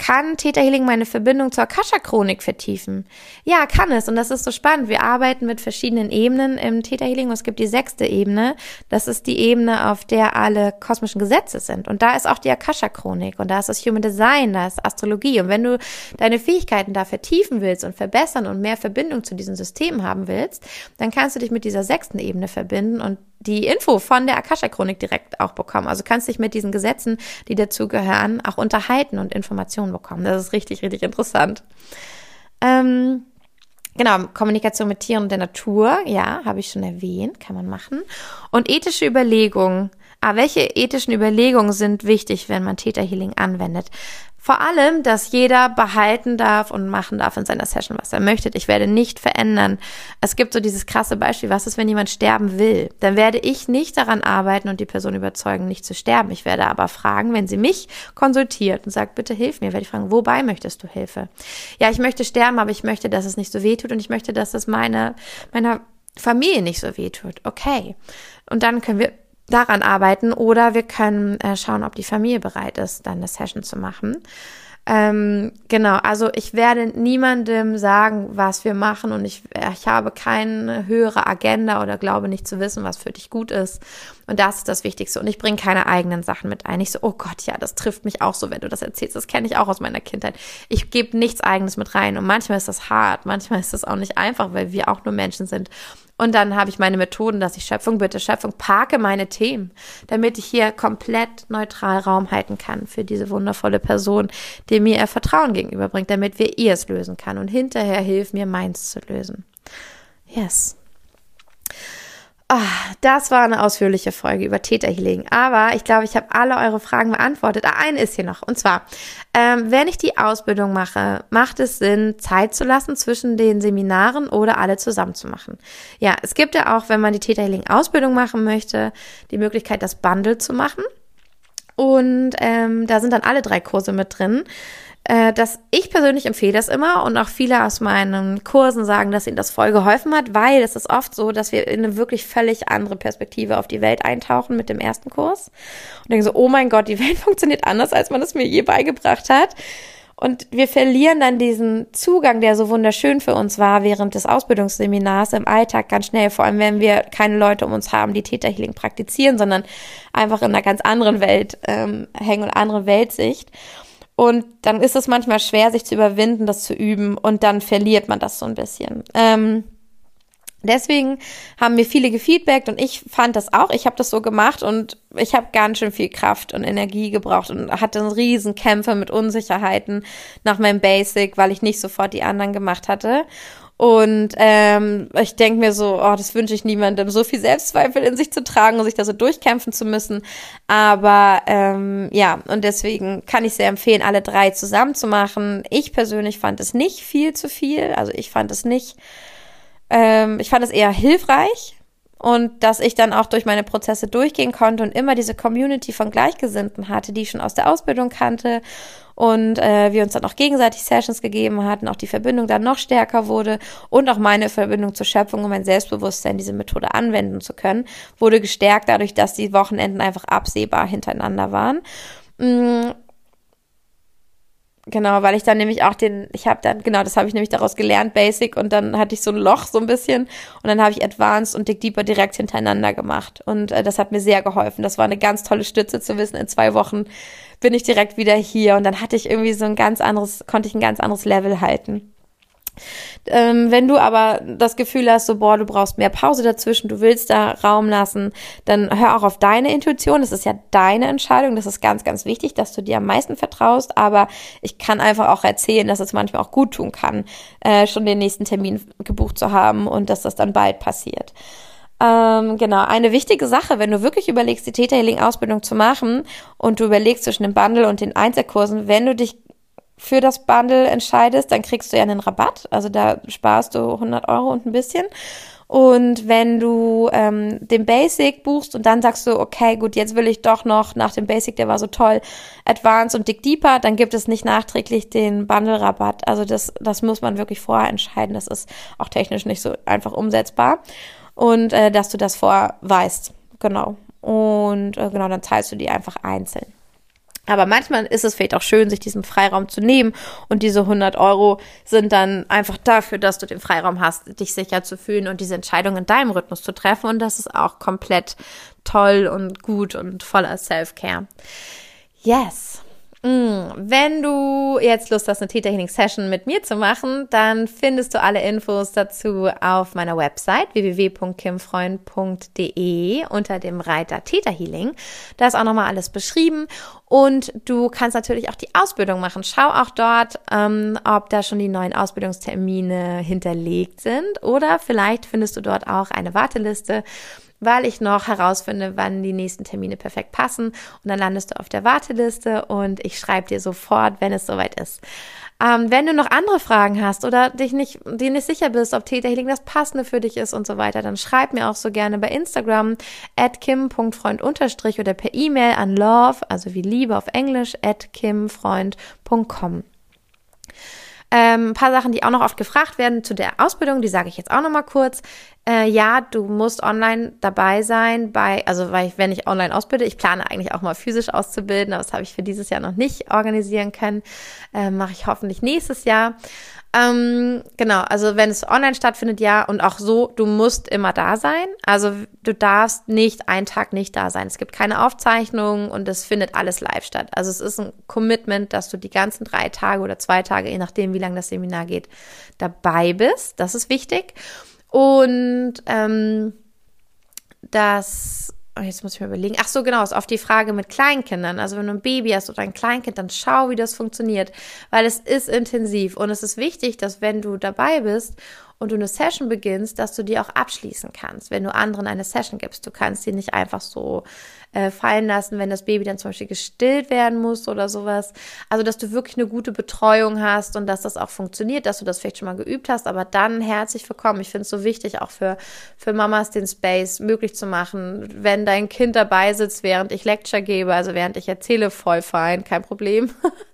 Kann Theta Healing meine Verbindung zur Akasha-Chronik vertiefen? Ja, kann es. Und das ist so spannend. Wir arbeiten mit verschiedenen Ebenen im Theta Healing. Und es gibt die sechste Ebene. Das ist die Ebene, auf der alle kosmischen Gesetze sind. Und da ist auch die Akasha-Chronik. Und da ist das Human Design, da ist Astrologie. Und wenn du deine Fähigkeiten da vertiefen willst und verbessern und mehr Verbindung zu diesen Systemen haben willst, dann kannst du dich mit dieser sechsten Ebene verbinden und die Info von der Akasha-Chronik direkt auch bekommen. Also kannst dich mit diesen Gesetzen, die dazugehören, auch unterhalten und Informationen bekommen. Das ist richtig, richtig interessant. Ähm, genau, Kommunikation mit Tieren und der Natur, ja, habe ich schon erwähnt, kann man machen. Und ethische Überlegungen. Ah, welche ethischen Überlegungen sind wichtig, wenn man Theta Healing anwendet? Vor allem, dass jeder behalten darf und machen darf in seiner Session, was er möchte. Ich werde nicht verändern. Es gibt so dieses krasse Beispiel, was ist, wenn jemand sterben will? Dann werde ich nicht daran arbeiten und die Person überzeugen, nicht zu sterben. Ich werde aber fragen, wenn sie mich konsultiert und sagt, bitte hilf mir, werde ich fragen, wobei möchtest du Hilfe? Ja, ich möchte sterben, aber ich möchte, dass es nicht so wehtut und ich möchte, dass es meine, meiner Familie nicht so wehtut. Okay. Und dann können wir daran arbeiten oder wir können äh, schauen, ob die Familie bereit ist, dann eine Session zu machen. Ähm, genau, also ich werde niemandem sagen, was wir machen und ich, ich habe keine höhere Agenda oder glaube nicht zu wissen, was für dich gut ist. Und das ist das Wichtigste. Und ich bringe keine eigenen Sachen mit ein. Ich so, oh Gott, ja, das trifft mich auch so, wenn du das erzählst. Das kenne ich auch aus meiner Kindheit. Ich gebe nichts Eigenes mit rein. Und manchmal ist das hart, manchmal ist das auch nicht einfach, weil wir auch nur Menschen sind. Und dann habe ich meine Methoden, dass ich Schöpfung bitte, Schöpfung, parke meine Themen, damit ich hier komplett neutral Raum halten kann für diese wundervolle Person, die mir ihr Vertrauen gegenüberbringt, damit wir ihr es lösen kann. Und hinterher hilft mir, meins zu lösen. Yes. Oh, das war eine ausführliche Folge über Theta Healing, aber ich glaube, ich habe alle eure Fragen beantwortet. Ah, eine ist hier noch, und zwar, ähm, wenn ich die Ausbildung mache, macht es Sinn, Zeit zu lassen zwischen den Seminaren oder alle zusammen zu machen? Ja, es gibt ja auch, wenn man die Theta Healing Ausbildung machen möchte, die Möglichkeit, das Bundle zu machen und ähm, da sind dann alle drei Kurse mit drin. Dass ich persönlich empfehle das immer und auch viele aus meinen Kursen sagen, dass ihnen das voll geholfen hat, weil es ist oft so, dass wir in eine wirklich völlig andere Perspektive auf die Welt eintauchen mit dem ersten Kurs und denken so, oh mein Gott, die Welt funktioniert anders, als man es mir je beigebracht hat. Und wir verlieren dann diesen Zugang, der so wunderschön für uns war während des Ausbildungsseminars im Alltag ganz schnell, vor allem wenn wir keine Leute um uns haben, die Theta Healing praktizieren, sondern einfach in einer ganz anderen Welt ähm, hängen und andere Weltsicht. Und dann ist es manchmal schwer, sich zu überwinden, das zu üben und dann verliert man das so ein bisschen. Ähm, deswegen haben mir viele gefeedbackt und ich fand das auch. Ich habe das so gemacht und ich habe ganz schön viel Kraft und Energie gebraucht und hatte riesen Kämpfe mit Unsicherheiten nach meinem Basic, weil ich nicht sofort die anderen gemacht hatte. Und ähm, ich denke mir so, oh, das wünsche ich niemandem, so viel Selbstzweifel in sich zu tragen und sich da so durchkämpfen zu müssen. Aber ähm, ja, und deswegen kann ich sehr empfehlen, alle drei zusammen zu machen. Ich persönlich fand es nicht viel zu viel. Also ich fand es nicht, ähm, ich fand es eher hilfreich. Und dass ich dann auch durch meine Prozesse durchgehen konnte und immer diese Community von Gleichgesinnten hatte, die ich schon aus der Ausbildung kannte und äh, wir uns dann auch gegenseitig Sessions gegeben hatten, auch die Verbindung dann noch stärker wurde und auch meine Verbindung zur Schöpfung und mein Selbstbewusstsein, diese Methode anwenden zu können, wurde gestärkt dadurch, dass die Wochenenden einfach absehbar hintereinander waren. Mm. Genau, weil ich dann nämlich auch den, ich habe dann, genau, das habe ich nämlich daraus gelernt, Basic, und dann hatte ich so ein Loch so ein bisschen und dann habe ich Advanced und Dig Deeper direkt hintereinander gemacht und äh, das hat mir sehr geholfen. Das war eine ganz tolle Stütze zu wissen, in zwei Wochen bin ich direkt wieder hier und dann hatte ich irgendwie so ein ganz anderes, konnte ich ein ganz anderes Level halten. Ähm, wenn du aber das Gefühl hast, so, boah, du brauchst mehr Pause dazwischen, du willst da Raum lassen, dann hör auch auf deine Intuition. Das ist ja deine Entscheidung. Das ist ganz, ganz wichtig, dass du dir am meisten vertraust. Aber ich kann einfach auch erzählen, dass es manchmal auch gut tun kann, äh, schon den nächsten Termin gebucht zu haben und dass das dann bald passiert. Ähm, genau, eine wichtige Sache, wenn du wirklich überlegst, die Theta Healing Ausbildung zu machen und du überlegst zwischen dem Bundle und den Einzelkursen, wenn du dich für das Bundle entscheidest, dann kriegst du ja einen Rabatt, also da sparst du hundert Euro und ein bisschen. Und wenn du ähm, den Basic buchst und dann sagst du, okay, gut, jetzt will ich doch noch nach dem Basic, der war so toll, Advanced und Dig Deeper, dann gibt es nicht nachträglich den Bundle-Rabatt. Also das, das muss man wirklich vorher entscheiden. Das ist auch technisch nicht so einfach umsetzbar. Und äh, dass du das vorher weißt, genau. Und äh, genau, dann zahlst du die einfach einzeln. Aber manchmal ist es vielleicht auch schön, sich diesen Freiraum zu nehmen und diese hundert Euro sind dann einfach dafür, dass du den Freiraum hast, dich sicher zu fühlen und diese Entscheidung in deinem Rhythmus zu treffen und das ist auch komplett toll und gut und voller Self-Care. Yes. Wenn du jetzt Lust hast, eine Theta Healing Session mit mir zu machen, dann findest du alle Infos dazu auf meiner Website w w w punkt kim freund punkt d e unter dem Reiter Theta Healing. Da ist auch nochmal alles beschrieben und du kannst natürlich auch die Ausbildung machen. Schau auch dort, ähm, ob da schon die neuen Ausbildungstermine hinterlegt sind oder vielleicht findest du dort auch eine Warteliste, weil ich noch herausfinde, wann die nächsten Termine perfekt passen. Und dann landest du auf der Warteliste und ich schreibe dir sofort, wenn es soweit ist. Ähm, wenn du noch andere Fragen hast oder dich nicht, dir nicht sicher bist, ob Theta Healing das Passende für dich ist und so weiter, dann schreib mir auch so gerne bei Instagram at kim punkt freund unterstrich oder per E-Mail an love, also wie Liebe auf Englisch, at kimfreund punkt com. Ähm, ein paar Sachen, die auch noch oft gefragt werden zu der Ausbildung, die sage ich jetzt auch noch mal kurz. Äh, ja, du musst online dabei sein, bei, also weil ich, wenn ich online ausbilde, ich plane eigentlich auch mal physisch auszubilden, aber das habe ich für dieses Jahr noch nicht organisieren können, äh, mache ich hoffentlich nächstes Jahr. Ähm, genau, also wenn es online stattfindet, ja, und auch so, du musst immer da sein, also du darfst nicht einen Tag nicht da sein, es gibt keine Aufzeichnungen und es findet alles live statt, also es ist ein Commitment, dass du die ganzen drei Tage oder zwei Tage, je nachdem wie lange das Seminar geht, dabei bist, das ist wichtig und ähm, das jetzt muss ich mir überlegen. Ach so, genau, ist auf die Frage mit Kleinkindern. Also wenn du ein Baby hast oder ein Kleinkind, dann schau, wie das funktioniert, weil es ist intensiv und es ist wichtig, dass wenn du dabei bist und du eine Session beginnst, dass du die auch abschließen kannst, wenn du anderen eine Session gibst. Du kannst die nicht einfach so äh, fallen lassen, wenn das Baby dann zum Beispiel gestillt werden muss oder sowas. Also, dass du wirklich eine gute Betreuung hast und dass das auch funktioniert, dass du das vielleicht schon mal geübt hast, aber dann herzlich willkommen. Ich finde es so wichtig, auch für, für Mamas den Space möglich zu machen, wenn dein Kind dabei sitzt, während ich Lecture gebe, also während ich erzähle, voll fein, kein Problem.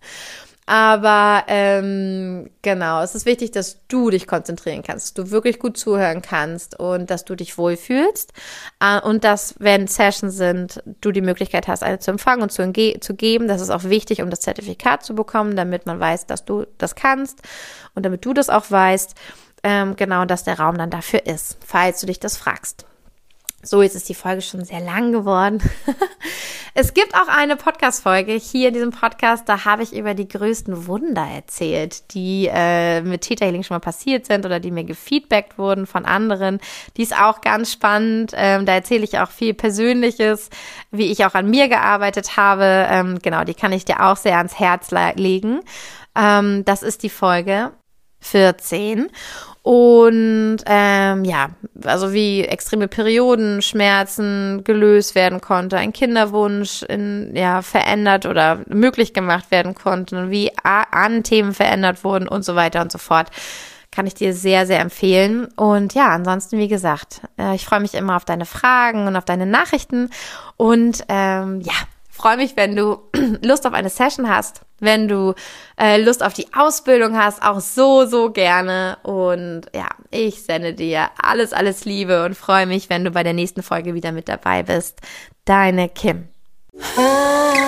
Aber ähm, genau, es ist wichtig, dass du dich konzentrieren kannst, dass du wirklich gut zuhören kannst und dass du dich wohlfühlst äh, und dass, wenn Sessions sind, du die Möglichkeit hast, eine zu empfangen und zu, entge- zu geben. Das ist auch wichtig, um das Zertifikat zu bekommen, damit man weiß, dass du das kannst und damit du das auch weißt, ähm, genau, dass der Raum dann dafür ist, falls du dich das fragst. So, jetzt ist die Folge schon sehr lang geworden. Es gibt auch eine Podcast-Folge hier in diesem Podcast, da habe ich über die größten Wunder erzählt, die äh, mit Theta Healing schon mal passiert sind oder die mir gefeedbackt wurden von anderen. Die ist auch ganz spannend. Ähm, da erzähle ich auch viel Persönliches, wie ich auch an mir gearbeitet habe. Ähm, genau, die kann ich dir auch sehr ans Herz le- legen. Ähm, das ist die Folge vierzehn. Und ähm, ja, also wie extreme Periodenschmerzen gelöst werden konnte, ein Kinderwunsch in, ja, verändert oder möglich gemacht werden konnte, wie Ahnenthemen verändert wurden und so weiter und so fort. Kann ich dir sehr, sehr empfehlen. Und ja, ansonsten, wie gesagt, äh, ich freue mich immer auf deine Fragen und auf deine Nachrichten. Und ähm, ja, freue mich, wenn du Lust auf eine Session hast, wenn du äh, Lust auf die Ausbildung hast, auch so, so gerne. Und ja, ich sende dir alles, alles Liebe und freue mich, wenn du bei der nächsten Folge wieder mit dabei bist. Deine Kim. Ah.